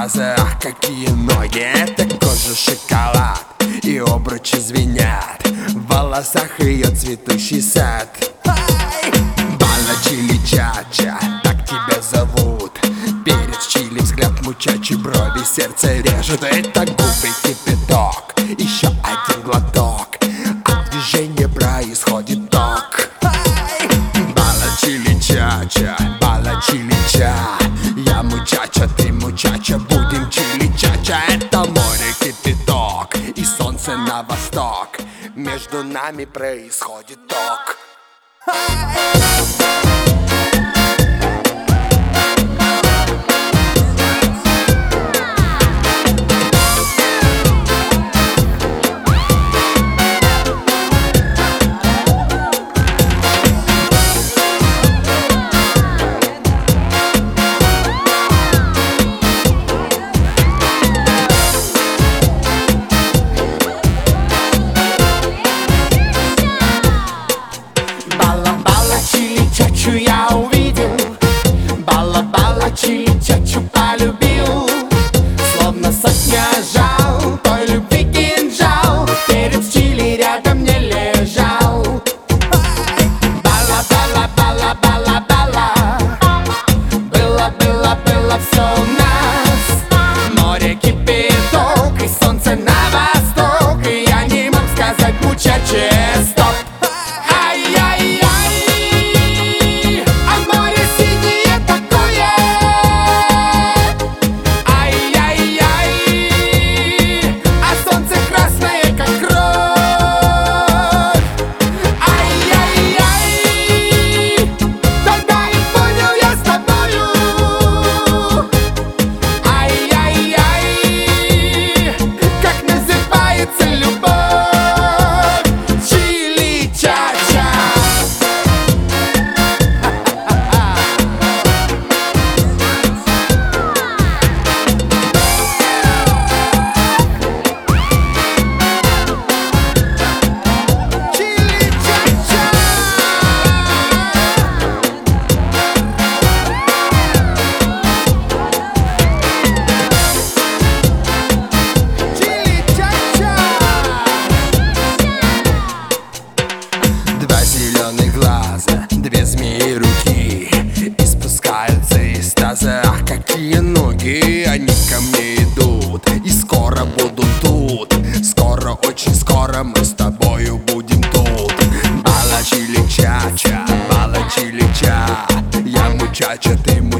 экстаза. Ах, какие ноги, это кожа шоколад, и обручи звенят в волосах ее цветущий сад. Бала чили чача, так тебя зовут. Перец чили, взгляд мучачий, брови, сердце режет. Это губы кипяток, еще один глоток, от движения происходит ток. Бала чили чача, бала чили ча. Я мучача, ты мучача, будем чили чача. Это море кипяток и солнце на восток, между нами происходит ток. Я увидел, бала-бала, чили-чачу полюбил. Словно сотня жал, той любви кинжал, перец чили рядом не лежал. Бала-бала-бала-бала-бала, было-было-было все у нас. Море кипяток и солнце на восток, и я не мог сказать мучаче стоп. Две змеи руки и спускаются из таза. Ах, какие ноги, они ко мне идут, и скоро будут тут. Скоро, очень скоро мы с тобою будем тут. Бала чили чача, бала чили ча. Я мучача, ты мучача.